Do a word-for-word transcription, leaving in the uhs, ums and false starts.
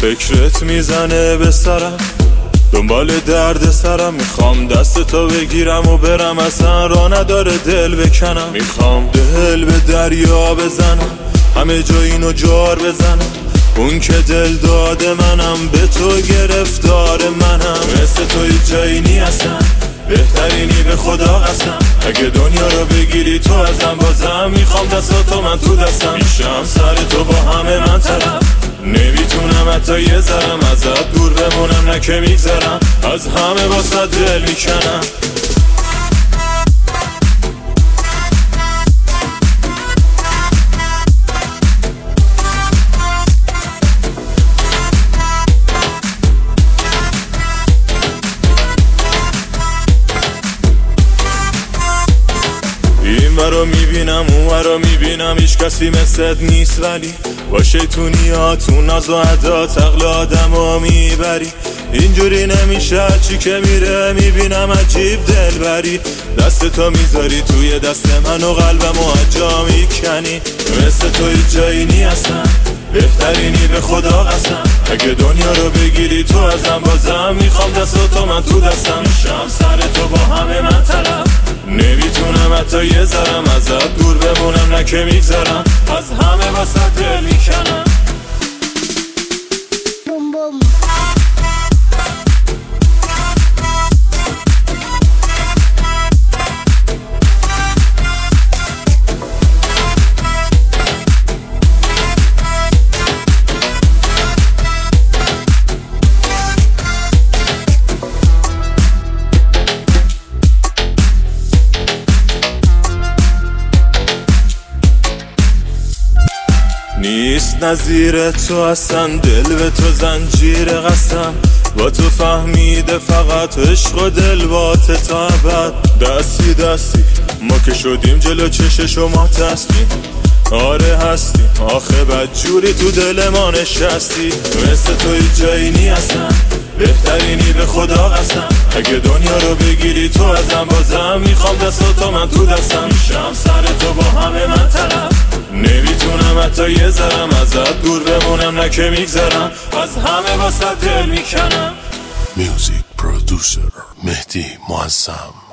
فکرت میزنه به سرم، دنبال درد سرم. میخوام دست تو بگیرم و برم، اصلا را نداره دل بکنم. میخوام دل به دریا بزنم، همه جا اینو جار بزنم. اون که دل داده منم، به تو گرفتار منم. مثل تو هیچ جایی نی اصلا، بهترینی به خدا قسم. اگه دنیا رو بگیری تو ازم، بازم میخوام دستاتو من تو دستم. میشم سر تو با همه من طرف، نمیتونم حتی یه ذرم ازت دور بمونم. نه که میگذرم، از همه واسه دل میکنم. این ورا میبینم اون ورا میبینم، هیچ کسی مثلت نیست. ولی با شیطونیات و ناز و عدات عقل آدم رو میبری. اینجوری نمیشه، چی که میره میبینم عجیب دل بری. دست تو میذاری توی دست من و قلبم و اجا میکنی. مثل تو هیچ جایی نی اصلا، بهترینی به خدا قسم. اگه دنیا رو بگیری تو ازم، بازم میخوام دستاتو من تو دستم. میشم سر تو با همه من طرف، نمیتونم حتی یه ذرم ازت دور بمونم. نه که میگذرم، از همه واسه دل میکنم. بوم بوم نیست نظیر تو اصلا، دل به تو زنجیر قسم. با تو فهمیده فقط عشق و دل باته تا ابد. دستی دستی ما که شدیم جلو چش شما تسلیم. آره هستیم آخه بدجوری تو دل ما نشستی. مثل تو هیچ جایی نی اصلا، بهترینی به خدا قسم. اگه دنیا رو بگیری تو ازم، بازم میخوام دستاتو من تو دستم. میشم سر تو با همه من طرف، نمیتونم حتی یه ذرم ازت دور بمونم. نه که میگذرم، از همه واسه دل میکنم. میوزیک پرودوسر مهدی معظم.